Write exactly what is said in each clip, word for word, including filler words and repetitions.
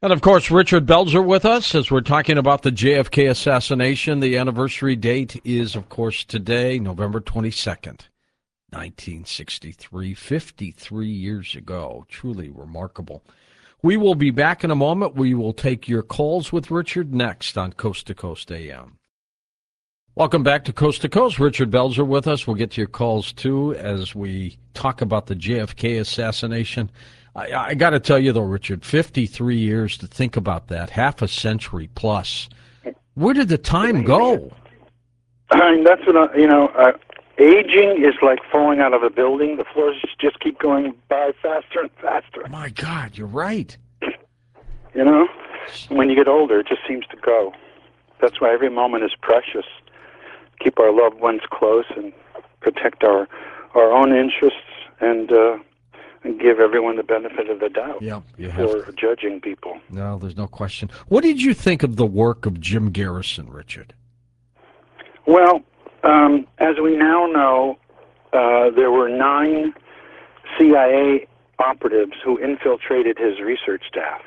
And of course, Richard Belzer with us as we're talking about the J F K assassination. The anniversary date is, of course, today, November twenty-second, nineteen sixty-three, fifty-three years ago. Truly remarkable. We will be back in a moment. We will take your calls with Richard next on Coast to Coast A M. Welcome back to Coast to Coast. Richard Belzer with us. We'll get to your calls, too, as we talk about the J F K assassination. I, I got to tell you, though, Richard, fifty-three years to think about that, half a century plus. Where did the time go? I mean, that's what I, you know, uh, aging is like falling out of a building. The floors just keep going by faster and faster. My God, you're right. You know, when you get older, it just seems to go. That's why every moment is precious. Keep our loved ones close and protect our, our own interests and... Uh, and give everyone the benefit of the doubt yeah, you have for to. judging people. No, there's no question. What did you think of the work of Jim Garrison, Richard? Well, um, as we now know, uh, there were nine C I A operatives who infiltrated his research staff.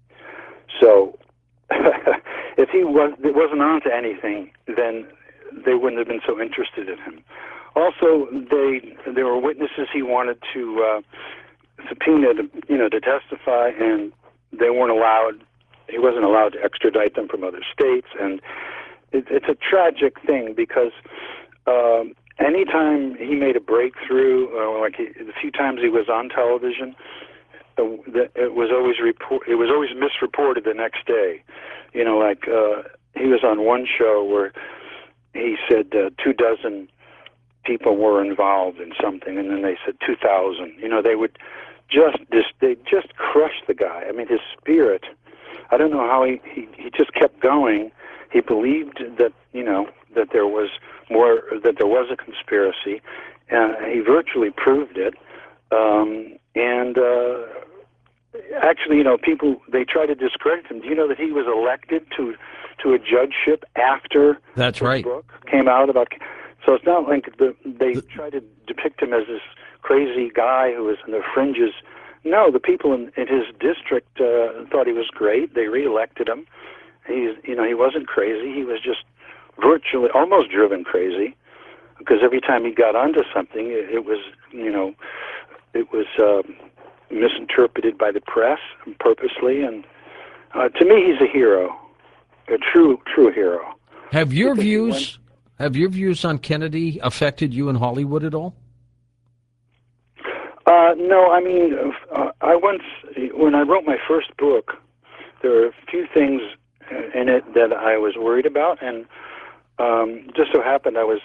So if he was, it wasn't on to anything, then they wouldn't have been so interested in him. Also, they there were witnesses he wanted to uh, subpoena, to, you know, to testify, and they weren't allowed. He wasn't allowed to extradite them from other states, and it, it's a tragic thing because um, anytime he made a breakthrough, or like he, the few times he was on television, uh, the, it was always report. It was always misreported the next day. You know, like uh, he was on one show where he said uh, two dozen people were involved in something, and then they said two thousand. You know, they would just, just they just crush the guy. I mean, his spirit, I don't know how he, he, he just kept going. He believed that, you know, that there was more, that there was a conspiracy. Uh, he virtually proved it. Um, and uh, actually, you know, people, they try to discredit him. Do you know that he was elected to, to a judgeship after That's his right. book came out about... So it's not like the, they try to depict him as this crazy guy who was in the fringes. No, the people in, in his district uh, thought he was great. They reelected him. He's, you know, he wasn't crazy. He was just virtually, almost driven crazy, because every time he got onto something, it, it was, you know, it was uh, misinterpreted by the press purposely. And uh, to me, he's a hero, a true, true hero. Have your Because he views? went- Have your views on Kennedy affected you in Hollywood at all? Uh, no, I mean, uh, I once, when I wrote my first book, there were a few things in it that I was worried about, and um, just so happened I was,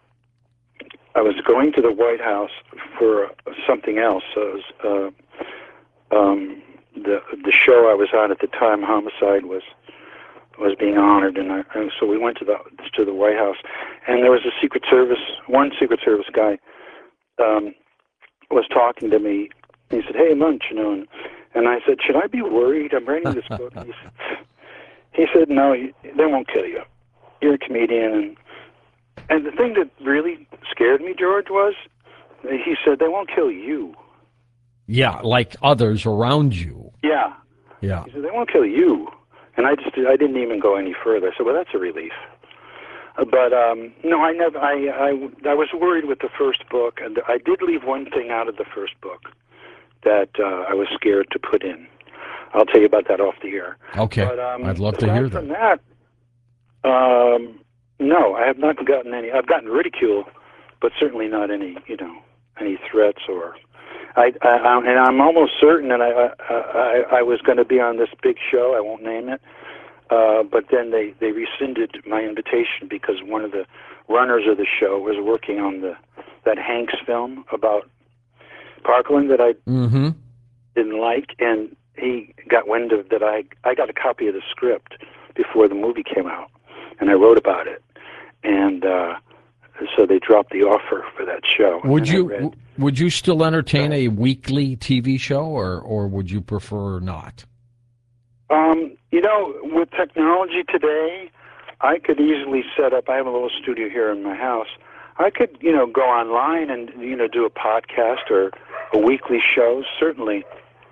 I was going to the White House for something else. So it was, uh, um, the the show I was on at the time, Homicide, was was being honored, and, I, and so we went to the to the White House, and there was a Secret Service, one Secret Service guy um, was talking to me. He said, "Hey, Munch, you know," and, and I said, "Should I be worried? I'm writing this book." He said, he said, "No, they won't kill you. You're a comedian." And and the thing that really scared me, George, was he said, "They won't kill you." Yeah, like others around you. Yeah. Yeah. He said, "They won't kill you." And I just I didn't even go any further. So, well, that's a relief. But um, no, I never. I, I I was worried with the first book, and I did leave one thing out of the first book that uh, I was scared to put in. I'll tell you about that off the air. Okay, But, um, I'd love to aside hear from that. that, um, no, I have not gotten any. I've gotten ridicule, but certainly not any. You know, any threats or. I, I, I and I'm almost certain that I I, I, I was going to be on this big show. I won't name it, uh, but then they, they rescinded my invitation because one of the runners of the show was working on the that Hanks film about Parkland that I Mm-hmm. didn't like, and he got wind of that. I I got a copy of the script before the movie came out, and I wrote about it, and uh, so they dropped the offer for that show. Would And I you read- would you still entertain a weekly T V show, or or would you prefer not? Um, you know, with technology today, I could easily set up. I have a little studio here in my house. I could, you know, go online and you know do a podcast or a weekly show. Certainly,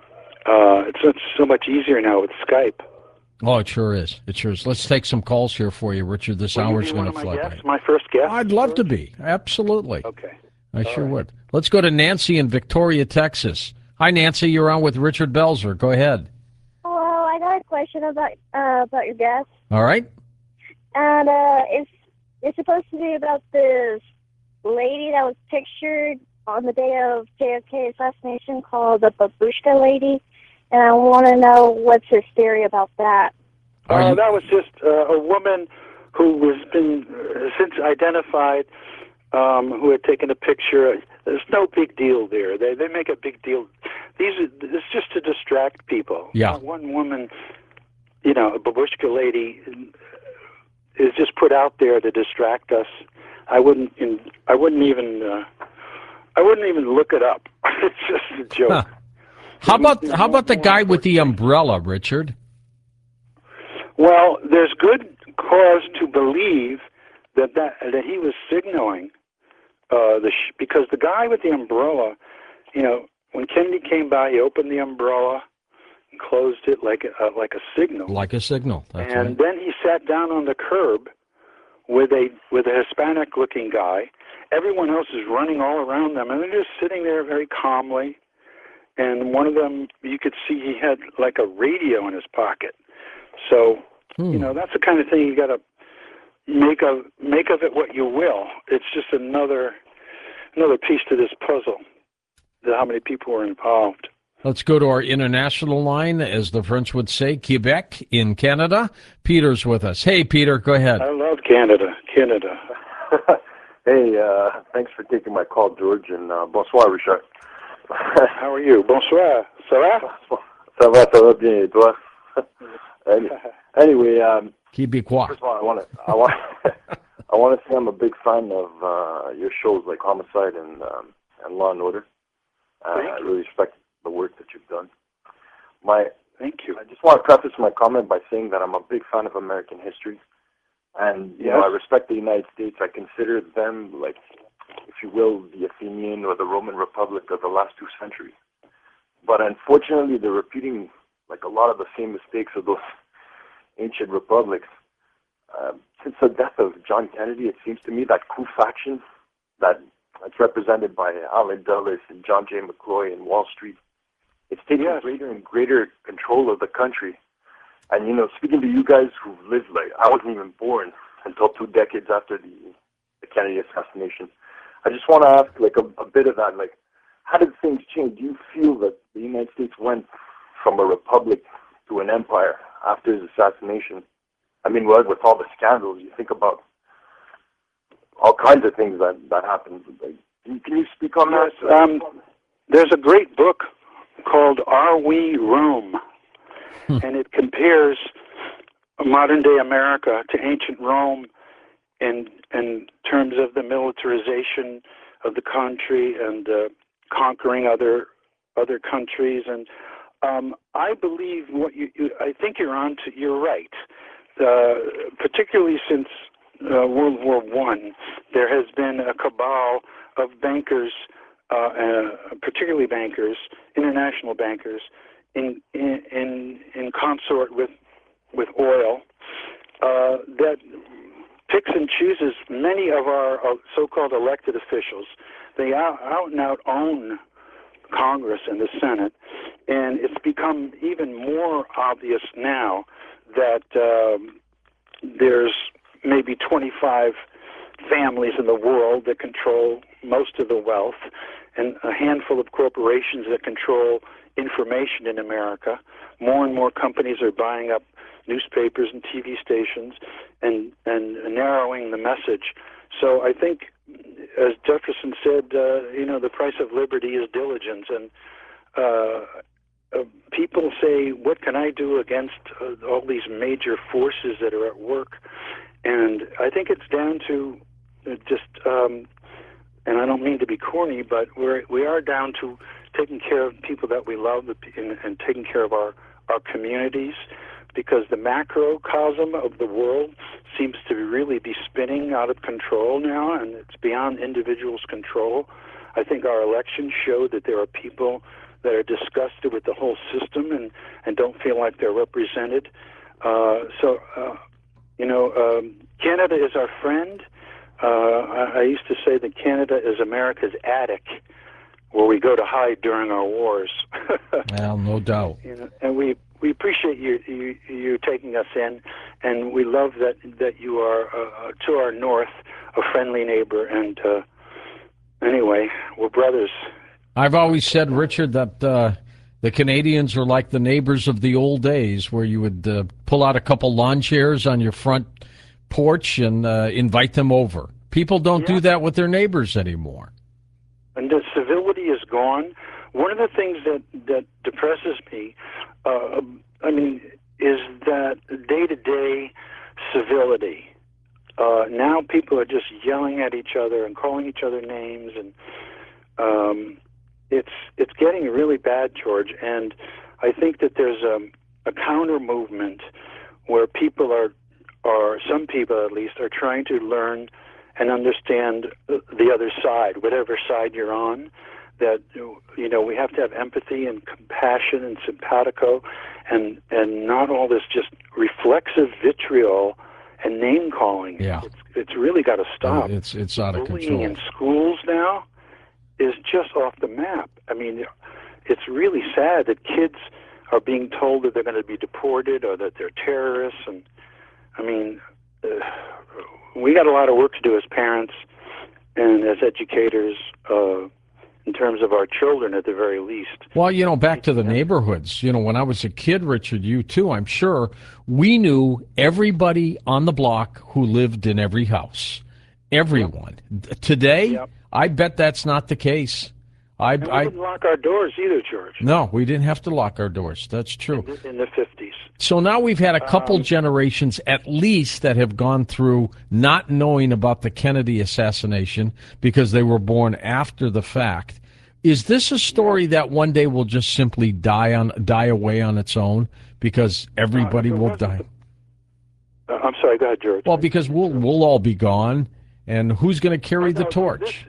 Uh, it's, it's so much easier now with Skype. Oh, it sure is. It sure is. Let's take some calls here for you, Richard. This Will you hour's be going one to of my fly guests, by. my first guest? I'd love to George? be. Absolutely. Okay. I All sure right. would. Let's go to Nancy in Victoria, Texas. Hi, Nancy. You're on with Richard Belzer. Go ahead. Hello, I got a question about uh, about your guest, All right. and uh, it's it's supposed to be about this lady that was pictured on the day of J F K assassination called the Babushka lady, and I want to know what's his theory about that. Are Uh, you- that was just uh, a woman who has been uh, since identified, um, who had taken a picture. There's no big deal there. They they make a big deal. These are, it's just to distract people. Yeah. Uh, one woman, you know, a babushka lady, is just put out there to distract us. I wouldn't. In, I wouldn't even. Uh, I wouldn't even look it up. It's just a joke. Huh. How about how about the guy with the umbrella, Richard? Well, there's good cause to believe that that, that he was signaling uh, the sh- because the guy with the umbrella, you know, when Kennedy came by, he opened the umbrella and closed it like a, uh, like a signal, Like a signal. That's and right. then he sat down on the curb with a with a Hispanic-looking guy. Everyone else is running all around them, and they're just sitting there very calmly. And one of them, you could see he had like a radio in his pocket. So, Hmm. you know, that's the kind of thing you got to make of make of it what you will. It's just another another piece to this puzzle. The, how many people were involved? Let's go to our international line, as the French would say, Quebec in Canada. Peter's with us. Hey, Peter, go ahead. I love Canada. Canada. Hey, uh, thanks for taking my call, George, and uh, bonsoir, Richard. How are you? Bonsoir. Ça va? Ça va, ça va bien, et toi? Any- anyway, um, Québécois. first of all, I want to, I want, I want to say I'm a big fan of uh, your shows like Homicide and um, and Law and Order. Uh, Thank I you. really respect the work that you've done. My, Thank you. I just want to preface my comment by saying that I'm a big fan of American history, and you know Yes. I respect the United States. I consider them like, if you will, the Athenian or the Roman Republic of the last two centuries. But unfortunately, they're repeating like a lot of the same mistakes of those ancient republics. Uh, since the death of John Kennedy, it seems to me that coup faction that that's represented by Allen Dulles and John J. McCloy and Wall Street, it's taking Yes. greater and greater control of the country. And, you know, speaking to you guys who lived, like, I wasn't even born until two decades after the, the Kennedy assassination. I just want to ask, like, a, a bit of that, like, how did things change? Do you feel that the United States went from a republic to an empire after his assassination? I mean, with, with all the scandals, you think about all kinds of things that, that happened. Like, can, you, can you speak on Yes, that? um, there's a great book called Are We Rome? And it compares modern-day America to ancient Rome in, in terms of the militarization of the country and uh, conquering other other countries. And um, I believe what you, you, I think you're on to, you're right. Uh, particularly since uh, World War One, there has been a cabal of bankers, uh, uh, particularly bankers, international bankers, in in in, in consort with with oil, uh, that picks and chooses many of our uh, so-called elected officials. They out, out and out own Congress and the Senate, and it's become even more obvious now that um, there's maybe twenty-five families in the world that control most of the wealth, and a handful of corporations that control information in America. More and more companies are buying up newspapers and T V stations and, and narrowing the message. So I think, as Jefferson said, uh, you know, the price of liberty is diligence. And uh, uh, people say, what can I do against uh, all these major forces that are at work? And I think it's down to uh, just, um, and I don't mean to be corny, but we're, we are down to taking care of people that we love and, and taking care of our, our communities, because the macrocosm of the world seems to really be spinning out of control now, and it's beyond individuals' control. I think our elections show that there are people that are disgusted with the whole system and, and don't feel like they're represented. Uh, so, uh, you know, um, Canada is our friend. Uh, I, I used to say that Canada is America's attic, where we go to hide during our wars. Well, no doubt. You know, and we we appreciate you, you you taking us in, and we love that that you are uh, to our north a friendly neighbor. And uh, anyway, we're brothers. I've always said, Richard, that uh, the Canadians are like the neighbors of the old days, where you would uh, pull out a couple lawn chairs on your front porch and uh, invite them over. People don't Yeah. do that with their neighbors anymore. And the civility is gone. One of the things that, that depresses me, uh, I mean, is that day-to-day civility. Uh, now people are just yelling at each other and calling each other names, and um, it's it's getting really bad, George. And I think that there's a, a counter movement where people are, or some people at least, are trying to learn and understand the other side, whatever side you're on. That, you know, we have to have empathy and compassion and simpatico, and and not all this just reflexive vitriol and name calling. Yeah. It's, it's really got to stop. It's it's out of Bullying control. in schools now is just off the map. I mean, it's really sad that kids are being told that they're going to be deported or that they're terrorists. And I mean, uh, we got a lot of work to do as parents and as educators, uh, in terms of our children at the very least. Well, you know, back to the neighborhoods. You know, when I was a kid, Richard, you too, I'm sure, we knew everybody on the block who lived in every house. Everyone. Today, Yep. I bet that's not the case. I, And we I didn't lock our doors either, George, no, we didn't have to lock our doors. That's true. in the, in the fifties. So now we've had a couple Um, generations at least that have gone through not knowing about the Kennedy assassination because they were born after the fact. Is this a story that one day will just simply die on die away on its own because everybody Uh, it will wasn't die? Uh, I'm sorry, go ahead, George. Well, because we'll we'll all be gone, and who's going to carry the No, torch? this-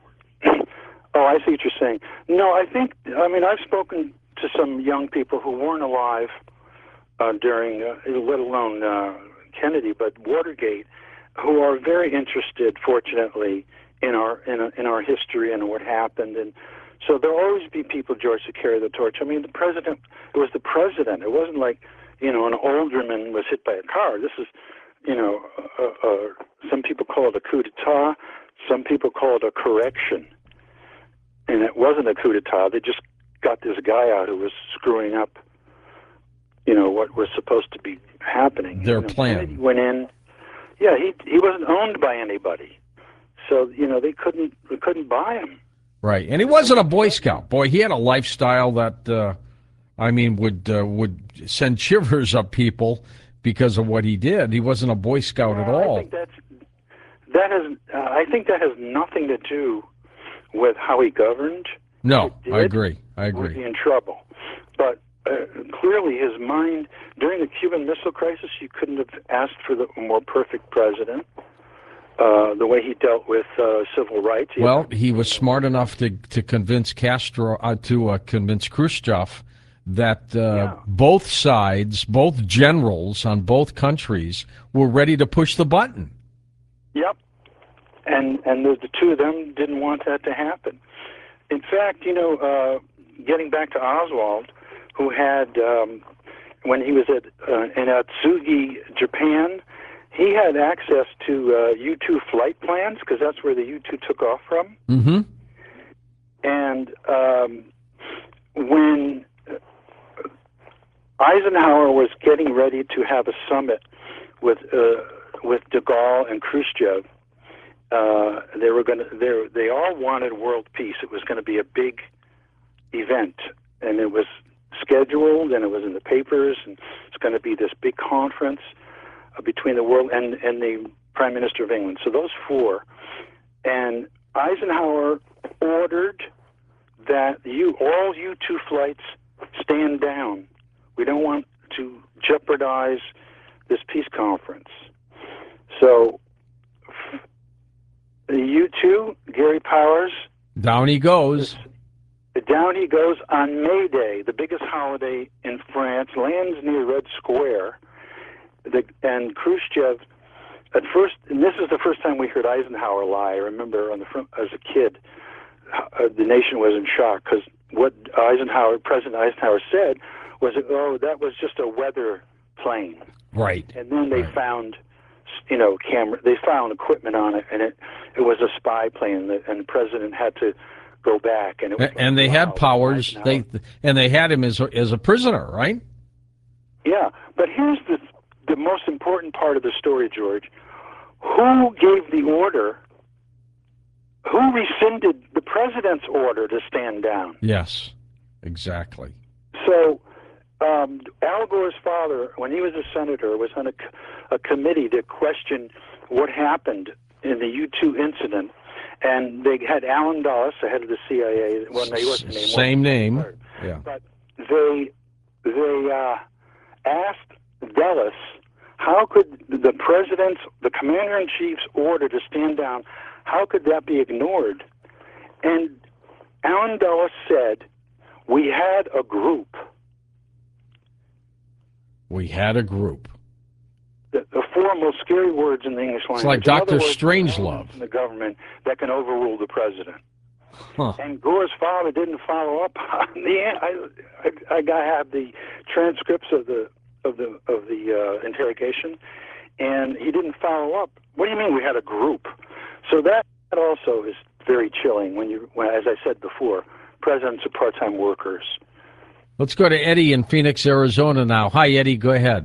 Oh, I see what you're saying. No, I think, I mean, I've spoken to some young people who weren't alive uh, during, uh, let alone uh, Kennedy, but Watergate, who are very interested, fortunately, in our in, in our history and what happened. And so there'll always be people, George, to carry the torch. I mean, the president, it was the president. It wasn't like, you know, an alderman was hit by a car. This is, you know, uh, uh, some people call it a coup d'etat. Some people call it a correction. And it wasn't a coup d'etat. They just got this guy out who was screwing up, you know, what was supposed to be happening. Their you know, plan. Kennedy went in. Yeah, he he wasn't owned by anybody, so you know they couldn't they couldn't buy him. Right, and he wasn't a Boy Scout. Boy, he had a lifestyle that, uh, I mean, would uh, would send shivers up people because of what he did. He wasn't a Boy Scout at Well, I all. think that's that has uh, I think that has nothing to do with how he governed. No, If it I did, agree. I We'd agree. be in trouble. But uh, clearly, his mind during the Cuban Missile Crisis, you couldn't have asked for the more perfect president. Uh, the way he dealt with uh, civil rights. He Well, he was smart enough to to convince Castro, uh, to uh, convince Khrushchev that uh, Yeah. both sides, both generals on both countries, were ready to push the button. Yep. And and the, the two of them didn't want that to happen. In fact, you know, uh, getting back to Oswald, who had, um, when he was at uh, in Atsugi, Japan, he had access to uh, U two flight plans because that's where the U two took off from. Mm-hmm. And um, when Eisenhower was getting ready to have a summit with uh, with de Gaulle and Khrushchev, uh, they were going to. They they all wanted world peace. It was going to be a big event, and it was scheduled, and it was in the papers, and it's going to be this big conference uh, between the world and and the Prime Minister of England. So those four, and Eisenhower ordered that you all U two flights stand down. We don't want to jeopardize this peace conference. So the U two, Gary Powers, Down he goes. down he goes on May Day, the biggest holiday in France, lands near Red Square, the, and Khrushchev, at first, and this is the first time we heard Eisenhower lie. I remember on the front, as a kid, uh, the nation was in shock because what Eisenhower, President Eisenhower said was, oh, that was just a weather plane. Right. And then they right. found, you know, camera, they found equipment on it, and it, it was a spy plane, that, and the president had to go back. And it was and like, they wow, had powers. They and they had him as a, as a prisoner, right? Yeah, but here's the the most important part of the story, George. Who gave the order? Who rescinded the president's order to stand down? Yes, exactly. So um, Al Gore's father, when he was a senator, was on a, a committee to question what happened in the U two incident, and they had Alan Dulles, the head of the C I A. Well, no, he wasn't named. Same name. Yeah. But they they uh, asked Dulles, how could the president's, the commander-in-chief's order to stand down, how could that be ignored? And Alan Dulles said, we had a group. We had a group. The, the four most scary words in the English language. It's like Doctor Strangelove. In the government that can overrule the president. Huh. And Gore's father didn't follow up on the. I, I, I have the transcripts of the of the of the uh, interrogation, and he didn't follow up. What do you mean we had a group? So that also is very chilling. When you, when, as I said before, presidents are part-time workers. Let's go to Eddie in Phoenix, Arizona now. Hi, Eddie. Go ahead.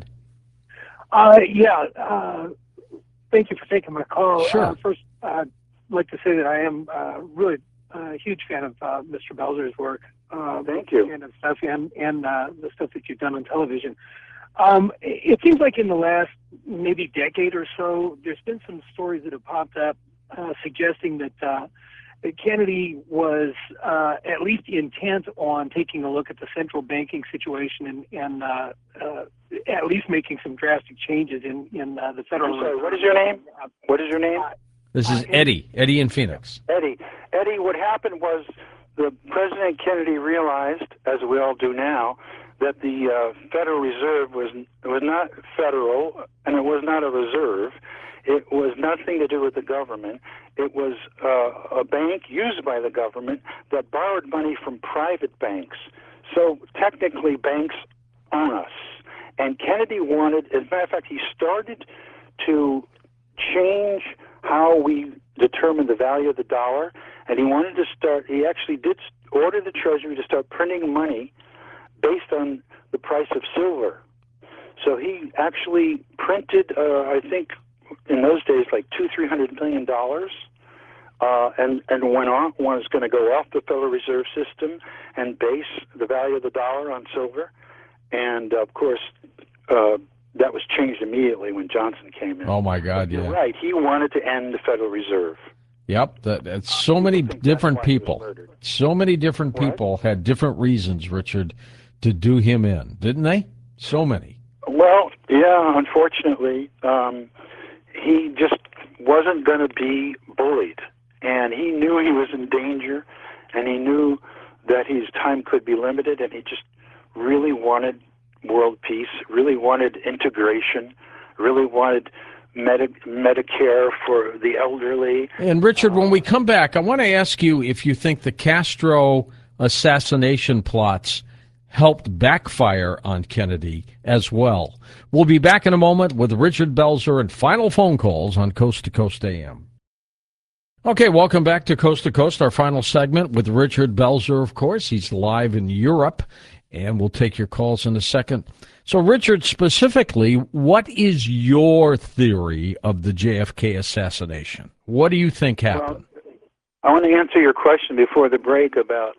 Uh, yeah. Uh, thank you for taking my call. Sure. Uh, first, I'd like to say that I am uh, really a huge fan of uh, Mister Belzer's work. Uh, Thank you. And stuff, and and uh, the stuff that you've done on television. Um, it seems like in the last maybe decade or so, there's been some stories that have popped up uh, suggesting that, uh, that Kennedy was uh, at least intent on taking a look at the central banking situation and, and uh, uh, at least making some drastic changes in, in uh, the Federal I'm sorry, what is your name? What is your name? This is Eddie. Eddie in Phoenix. Eddie. Eddie, what happened was the President Kennedy realized, as we all do now, that the uh, Federal Reserve was was not federal and it was not a reserve. It was nothing to do with the government. It was uh, a bank used by the government that borrowed money from private banks. So technically, banks own us. And Kennedy wanted, as a matter of fact, he started to change how we determine the value of the dollar, and he wanted to start, he actually did order the Treasury to start printing money based on the price of silver. So he actually printed, uh, I think, in those days, like two, three hundred million dollars, uh, and and went on. One is going to go off the Federal Reserve System and base the value of the dollar on silver, and of course, uh, that was changed immediately when Johnson came in. Oh my God! But you're yeah. right. He wanted to end the Federal Reserve. Yep, that, that's so many different people. So many different What? people had different reasons, Richard, to do him in, didn't they? So many. Well, yeah, unfortunately, um, he just wasn't going to be bullied. And he knew he was in danger, and he knew that his time could be limited, and he just really wanted world peace, really wanted integration, really wanted Medi- Medicare for the elderly. And Richard, when we come back, I want to ask you if you think the Castro assassination plots helped backfire on Kennedy as well. We'll be back in a moment with Richard Belzer and final phone calls on Coast to Coast A M. Okay, welcome back to Coast to Coast, our final segment with Richard Belzer, of course. He's live in Europe, and we'll take your calls in a second. So, Richard, specifically, what is your theory of the J F K assassination? What do you think happened? Well, I want to answer your question before the break about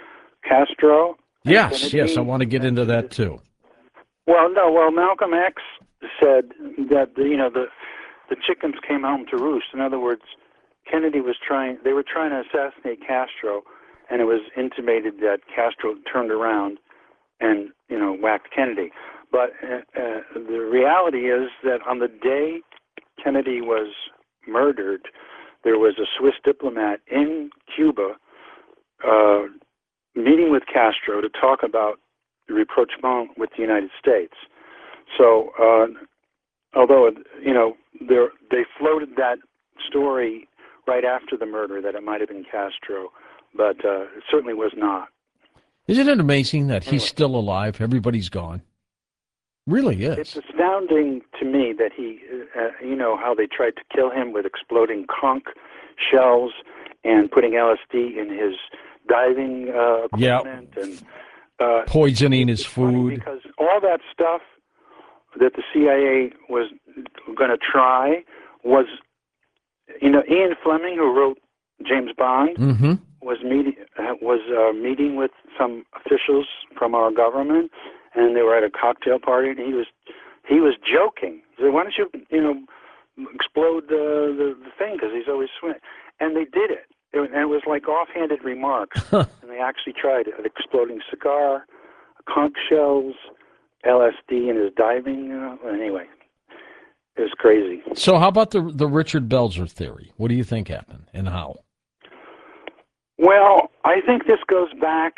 Castro. Yes, Kennedy. yes, I want to get into that too. Well, no, well, Malcolm X said that, you know, the the chickens came home to roost. In other words, Kennedy was trying, they were trying to assassinate Castro, and it was intimated that Castro turned around and, you know, whacked Kennedy. But uh, uh, the reality is that on the day Kennedy was murdered, there was a Swiss diplomat in Cuba uh, meeting with Castro to talk about the rapprochement with the United States. So, uh, although, you know, they floated that story right after the murder that it might have been Castro, but uh, it certainly was not. Isn't it amazing that Anyway. he's still alive? Everybody's gone. Really is. It's astounding to me that he, uh, you know, how they tried to kill him with exploding conch shells and putting L S D in his diving uh, equipment Yep. and uh, Poisoning his it's funny food. because all that stuff that the C I A was going to try was, you know, Ian Fleming, who wrote James Bond, Mm-hmm. was meeting was uh, meeting with some officials from our government, and they were at a cocktail party, and he was he was joking. He said, "Why don't you, you know, explode the the, the thing?" Because he's always swimming, and they did it. it. And it was like offhanded remarks, and they actually tried it. An exploding cigar, conch shells, L S D in his diving. You know? Anyway, it was crazy. So how about the the Richard Belzer theory? What do you think happened and how? Well, I think this goes back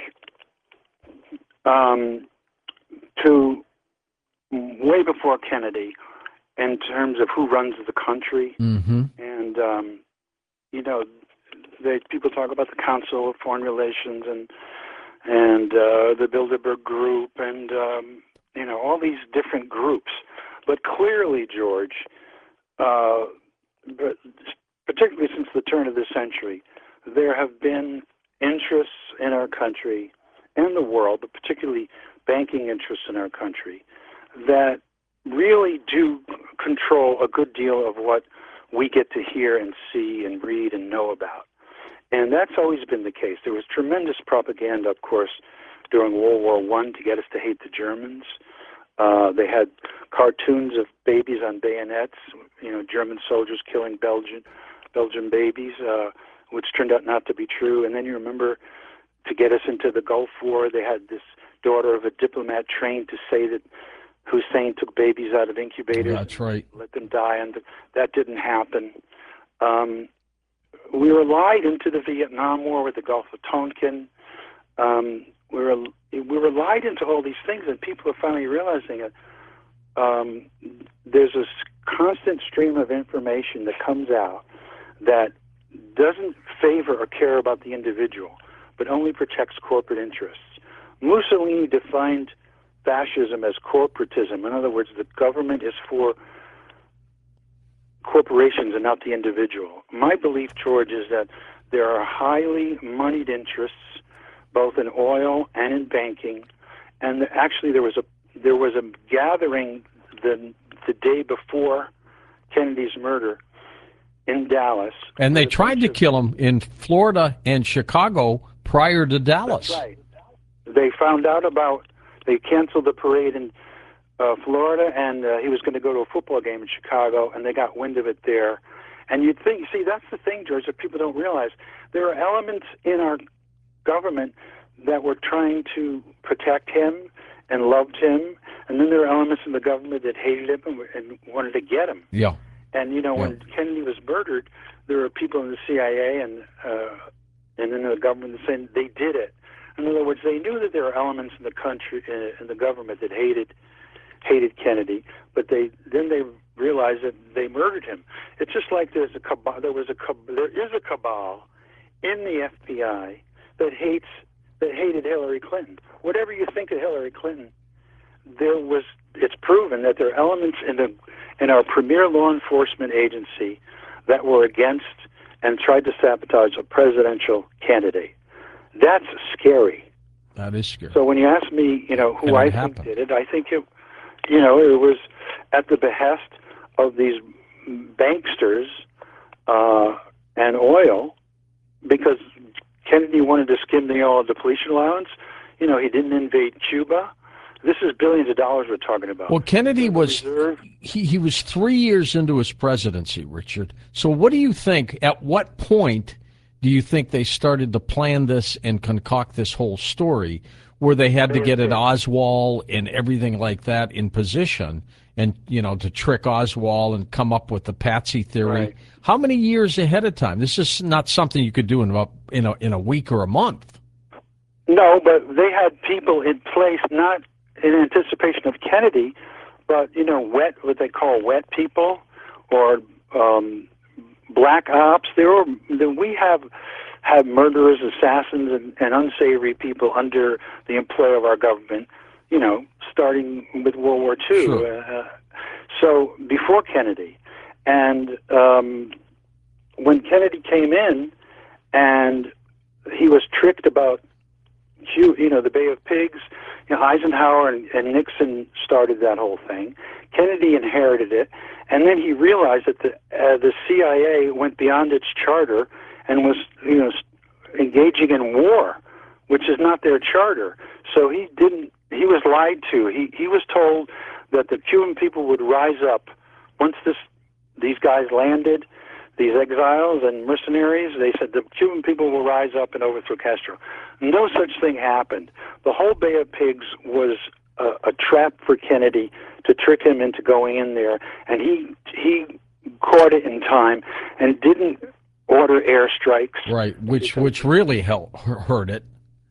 um, to way before Kennedy in terms of who runs the country. Mm-hmm. And, um, you know, they, people talk about the Council of Foreign Relations and and uh, the Bilderberg Group and, um, you know, all these different groups. But clearly, George, uh, but particularly since the turn of the century, there have been interests in our country and the world, but particularly banking interests in our country, that really do control a good deal of what we get to hear and see and read and know about. And that's always been the case. There was tremendous propaganda, of course, during World War One to get us to hate the Germans. Uh, they had cartoons of babies on bayonets, you know, German soldiers killing Belgian Belgian babies, uh, which turned out not to be true. And then you remember, to get us into the Gulf War, they had this daughter of a diplomat trained to say that Hussein took babies out of incubators. That's right. And let them die, and that didn't happen. Um, we were lied into the Vietnam War with the Gulf of Tonkin. Um, we were we were lied into all these things, and people are finally realizing it. Um, there's this constant stream of information that comes out that doesn't favor or care about the individual, but only protects corporate interests. Mussolini defined fascism as corporatism. In other words, the government is for corporations and not the individual. My belief, George, is that there are highly moneyed interests, both in oil and in banking, and actually there was a there was a gathering the the day before Kennedy's murder in Dallas. And they tried to kill him in Florida and Chicago prior to Dallas. That's right. They found out about, they canceled the parade in uh, Florida, and uh, he was going to go to a football game in Chicago, and they got wind of it there. And you'd think, see, that's the thing, George, that people don't realize. There are elements in our government that were trying to protect him and loved him, and then there are elements in the government that hated him and, and wanted to get him. Yeah. And, you know, Yeah. when Kennedy was murdered, there were people in the C I A and uh, and in the government saying they did it. In other words, they knew that there were elements in the country, uh, in the government that hated hated Kennedy, but they then they realized that they murdered him. It's just like there's a cabal, there was a cabal, there is a cabal in the F B I that hates that hated Hillary Clinton. Whatever you think of Hillary Clinton, there was it's proven that there are elements in the in our premier law enforcement agency that were against and tried to sabotage a presidential candidate. That's scary. That is scary. So when you ask me, you know, who And it I happened. think did it, I think it, you know, it was at the behest of these banksters uh, and oil, because Kennedy wanted to skim the oil depletion allowance. You know, he didn't invade Cuba. This is billions of dollars we're talking about. Well, Kennedy The was reserve- he, he was three years into his presidency, Richard. So what do you think, at what point do you think they started to plan this and concoct this whole story where they had to get an Oswald and everything like that in position and, you know, to trick Oswald and come up with the Patsy theory? Right. How many years ahead of time? This is not something you could do in a, in a, in a week or a month. No, but they had people in place not in anticipation of Kennedy, but you know, wet what they call wet people or um, black ops. There were we have have murderers, assassins, and, and unsavory people under the employ of our government. You know, starting with World War Two. Sure. Uh, so before Kennedy, and um, when Kennedy came in, and he was tricked about, you know, the Bay of Pigs. You know, Eisenhower and, and Nixon started that whole thing. Kennedy inherited it, and then he realized that the uh, the C I A went beyond its charter and was, you know, engaging in war, which is not their charter. So he didn't. He was lied to. He he was told that the Cuban people would rise up once this these guys landed. These exiles and mercenaries, they said the Cuban people will rise up and overthrow Castro. No such thing happened. The whole Bay of Pigs was a, a trap for Kennedy to trick him into going in there, and he he caught it in time and didn't order airstrikes. Right, which which really helped hurt it.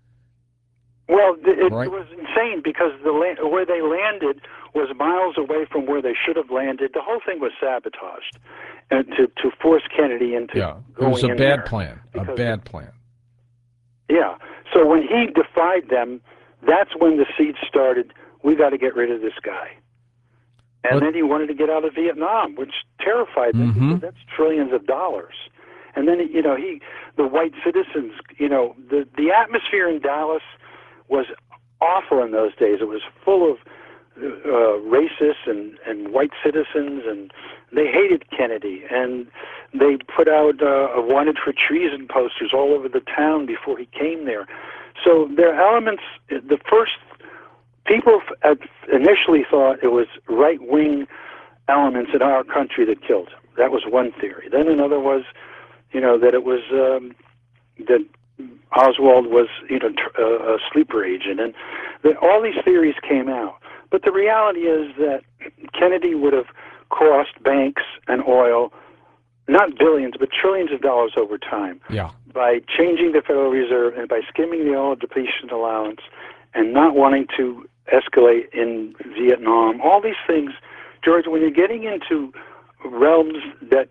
Well, it, right. it was insane because the land, where they landed was miles away from where they should have landed. The whole thing was sabotaged, and to to force Kennedy into yeah, going it was a in bad there plan. A bad plan. Yeah. So when he defied them, that's when the seeds started. We got to get rid of this guy. And But, then he wanted to get out of Vietnam, which terrified them mm-hmm. because that's trillions of dollars. And then you know he, the white citizens, you know, the the atmosphere in Dallas was awful in those days. It was full of uh, racists and, and white citizens, and they hated Kennedy. And they put out uh, a wanted for treason posters all over the town before he came there. So there are elements, the first, people initially thought it was right-wing elements in our country that killed him. That was one theory. Then another was, you know, that it was, um, that Oswald was, you know, a sleeper agent, and that all these theories came out. But the reality is that Kennedy would have cost banks and oil, not billions, but trillions of dollars over time. Yeah. By changing the Federal Reserve and by skimming the oil depletion allowance and not wanting to escalate in Vietnam. All these things, George, when you're getting into realms that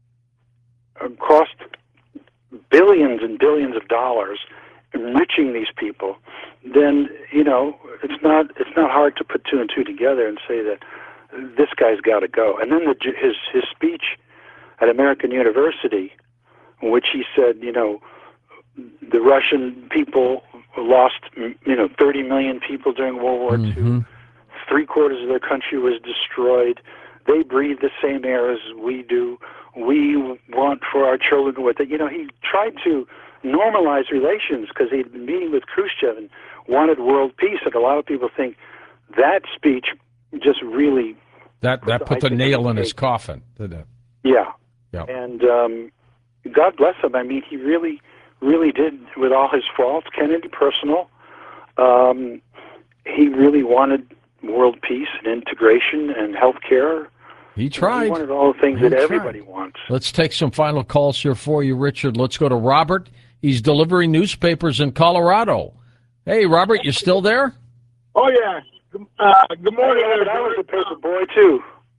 cost billions and billions of dollars enriching these people, then you know it's not it's not hard to put two and two together and say that this guy's got to go. And then the, his his speech at American University, in which he said, you know, the Russian people lost, you know, thirty million people during World War mm-hmm. Two. Three quarters of their country was destroyed. They breathe the same air as we do. We want for our children what they, you know, he tried to normalize relations because he'd been meeting with Khrushchev and wanted world peace. And a lot of people think that speech just really that put that the put the icing nail on in the his cake. coffin, didn't it? Yeah. Yeah. And um, God bless him. I mean, he really, really did, with all his faults, Kennedy personal, um, he really wanted world peace and integration and health care. He tried. He wanted all the things He that tried. everybody wants. Let's take some final calls here for you, Richard. Let's go to Robert. He's delivering newspapers in Colorado. Hey, Robert, you still there? Oh, yeah. Uh, good morning. Hey, Robert, I was a paper boy, too.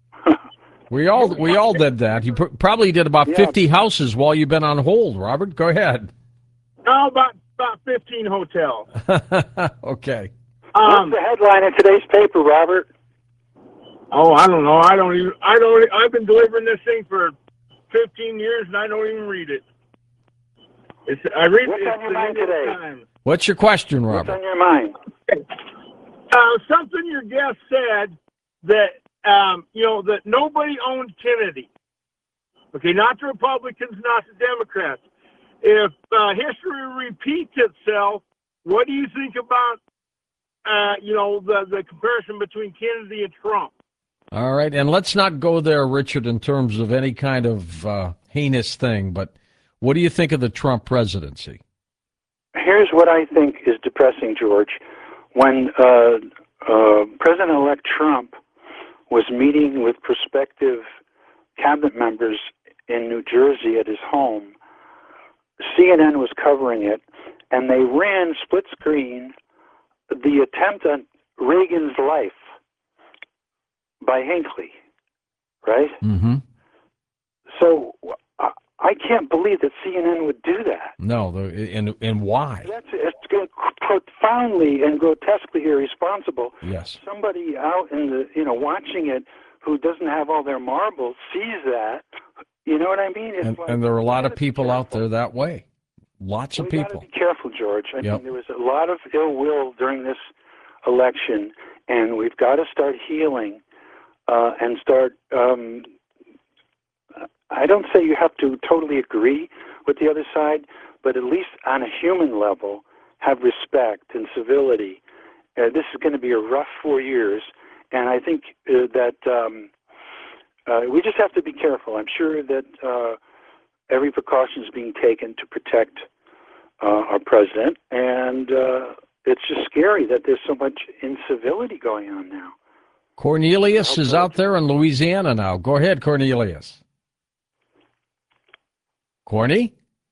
We all we all did that. You pr- probably did about Yeah. fifty houses while you've been on hold, Robert. Go ahead. How about about fifteen hotels? Okay. Um, What's the headline in today's paper, Robert? oh, I don't know. I don't even. I don't. I've been delivering this thing for fifteen years, and I don't even read it. It's. I read What's it on your the mind New York today? Times. What's your question, What's Robert? on your mind? Uh, something your guest said that um, you know that nobody owned Kennedy. Okay, not the Republicans, not the Democrats. If uh, history repeats itself, what do you think about uh, you know the the comparison between Kennedy and Trump? All right, and let's not go there, Richard, in terms of any kind of uh, heinous thing, but what do you think of the Trump presidency? Here's what I think is depressing, George. When uh, uh, President-elect Trump was meeting with prospective cabinet members in New Jersey at his home, C N N was covering it, and they ran split screen the attempt on Reagan's life by Hinckley, right? Mm-hmm. So I, I can't believe that C N N would do that. No, the, and and why? That's it's profoundly and grotesquely irresponsible. Yes. Somebody out in the you know watching it who doesn't have all their marbles sees that. You know what I mean? It's And, like, and there are a lot we of gotta be people out careful. there that way. Lots of we people. gotta be careful, George. I Yep. mean, there was a lot of ill will during this election, and we've got to start healing uh, and start. Um, I don't say you have to totally agree with the other side, but at least on a human level, have respect and civility. Uh, this is going to be a rough four years, and I think uh, that um, uh, we just have to be careful. I'm sure that. Uh, Every precaution is being taken to protect uh, our president, and uh, it's just scary that there's so much incivility going on now. Cornelius is out there in Louisiana now. Go ahead, Cornelius. Corny?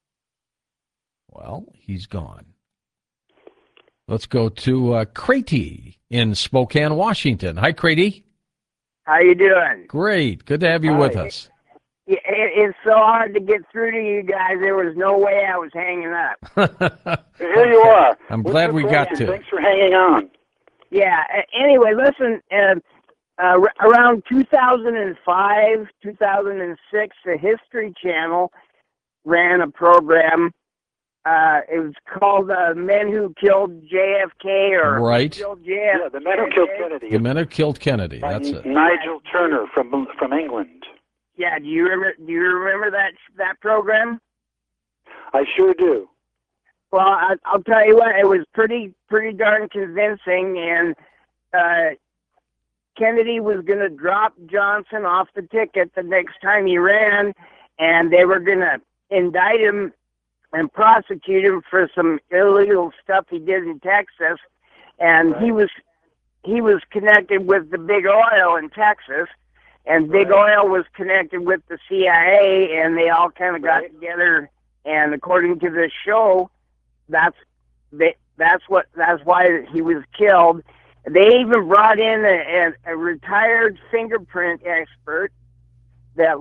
Well, he's gone. Let's go to uh, Crady in Spokane, Washington. Hi, Crady. How you doing? Great. Good to have you Hi. with us. It, it's so hard to get through to you guys. There was no way I was hanging up. Here you are. I'm What's glad your we got question? to. Thanks for hanging on. Yeah. a- Anyway, listen. Uh, uh, r- around two thousand five, two thousand six, the History Channel ran a program. Uh, it was called uh, "Men Who Killed J F K" or Right. "Killed J F K." Yeah, the men who killed Kennedy. The men who killed Kennedy. by That's it. Nigel Turner from from England. Yeah. Do you remember? Do you remember that that program? I sure do. Well, I, I'll tell you what, it was pretty, pretty darn convincing, and uh, Kennedy was going to drop Johnson off the ticket the next time he ran, and they were going to indict him and prosecute him for some illegal stuff he did in Texas, and Right. he was he was connected with the Big Oil in Texas, and Big Right. Oil was connected with the C I A, and they all kind of got Right. together. And according to this show, that's they, that's what that's why he was killed. They even brought in a, a, a retired fingerprint expert that,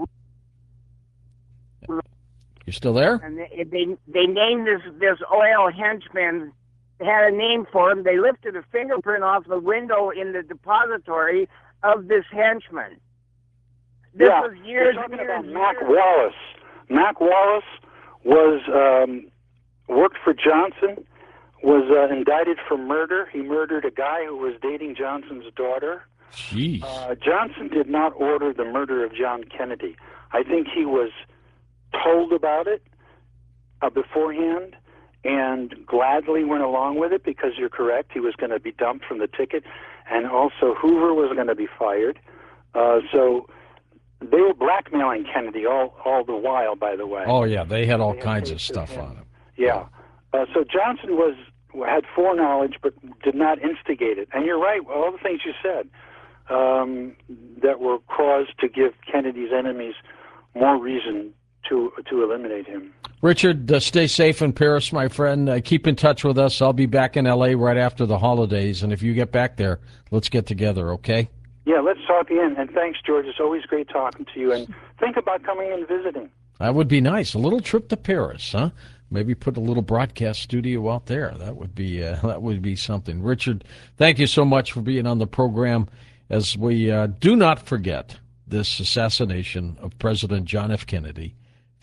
You still there? and they they, they named this this oil henchman. They had a name for him. They lifted a fingerprint off the window in the depository of this henchman. This yeah, was years you're and talking years about and Mac years. Wallace. Mac Wallace was um, worked for Johnson. Was uh, indicted for murder. He murdered a guy who was dating Johnson's daughter. Jeez. Uh, Johnson did not order the murder of John Kennedy. I think he was told about it uh, beforehand and gladly went along with it because you're correct. He was going to be dumped from the ticket. And also Hoover was going to be fired. Uh, so they were blackmailing Kennedy all, all the while, by the way. Oh, yeah, they had all They had kinds of cases stuff in- on him. Yeah. Uh, so Johnson was had foreknowledge but did not instigate it. And you're right, all the things you said um, that were cause to give Kennedy's enemies more reason to to eliminate him. Richard, uh, stay safe in Paris, my friend. Uh, keep in touch with us. I'll be back in L A right after the holidays, and if you get back there, let's get together, okay? Yeah, let's talk again. And thanks, George. It's always great talking to you. And think about coming and visiting. That would be nice. A little trip to Paris, huh? Maybe put a little broadcast studio out there. That would be uh, that would be something. Richard, thank you so much for being on the program. As we uh, do not forget this assassination of President John F. Kennedy,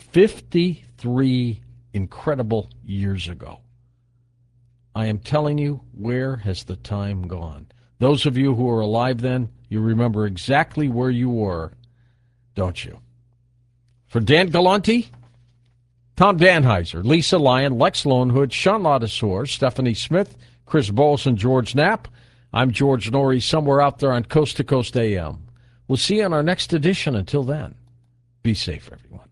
fifty-three incredible years ago. I am telling you, where has the time gone? Those of you who were alive then, you remember exactly where you were, don't you? For Dan Galante, Tom Danheiser, Lisa Lyon, Lex Lonehood, Sean Ladisor, Stephanie Smith, Chris Bowles, and George Knapp, I'm George Norrie, somewhere out there on Coast to Coast A M. We'll see you on our next edition. Until then, be safe, everyone.